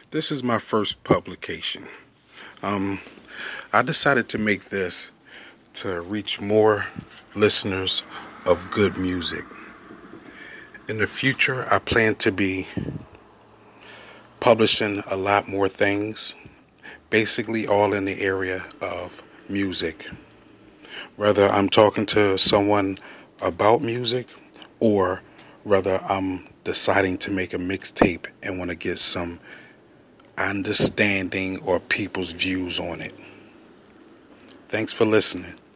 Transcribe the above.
This is my first publication. Um, I decided to make this to reach more listeners of good music. In the future, I plan to be publishing a lot more things, basically all in the area of music. Whether I'm talking to someone about music or whether I'm deciding to make a mixtape and want to get some understanding or people's views on it. Thanks for listening.